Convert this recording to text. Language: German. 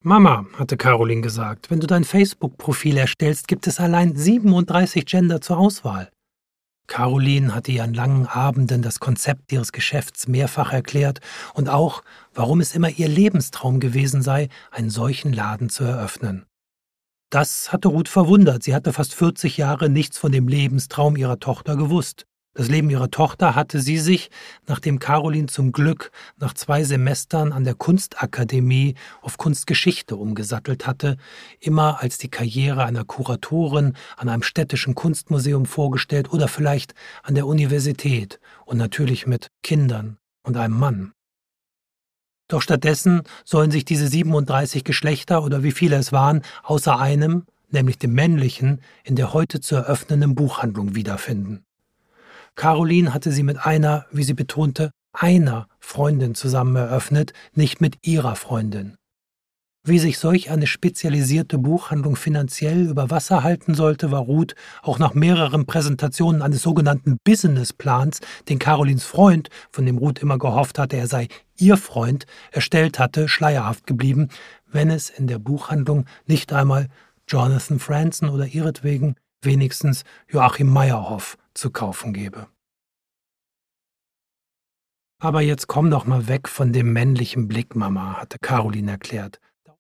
Mama, hatte Caroline gesagt, wenn du dein Facebook-Profil erstellst, gibt es allein 37 Gender zur Auswahl. Caroline hatte ihr an langen Abenden das Konzept ihres Geschäfts mehrfach erklärt und auch, warum es immer ihr Lebenstraum gewesen sei, einen solchen Laden zu eröffnen. Das hatte Ruth verwundert. Sie hatte fast 40 Jahre nichts von dem Lebenstraum ihrer Tochter gewusst. Das Leben ihrer Tochter hatte sie sich, nachdem Caroline zum Glück nach 2 Semestern an der Kunstakademie auf Kunstgeschichte umgesattelt hatte, immer als die Karriere einer Kuratorin an einem städtischen Kunstmuseum vorgestellt oder vielleicht an der Universität und natürlich mit Kindern und einem Mann. Doch stattdessen sollen sich diese 37 Geschlechter oder wie viele es waren, außer einem, nämlich dem männlichen, in der heute zu eröffnenden Buchhandlung wiederfinden. Caroline hatte sie mit einer, wie sie betonte, einer Freundin zusammen eröffnet, nicht mit ihrer Freundin. Wie sich solch eine spezialisierte Buchhandlung finanziell über Wasser halten sollte, war Ruth auch nach mehreren Präsentationen eines sogenannten Businessplans, den Carolins Freund, von dem Ruth immer gehofft hatte, er sei ihr Freund, erstellt hatte, schleierhaft geblieben, wenn es in der Buchhandlung nicht einmal Jonathan Franzen oder ihretwegen wenigstens Joachim Meyerhoff zu kaufen gäbe. Aber jetzt komm doch mal weg von dem männlichen Blick, Mama, hatte Caroline erklärt.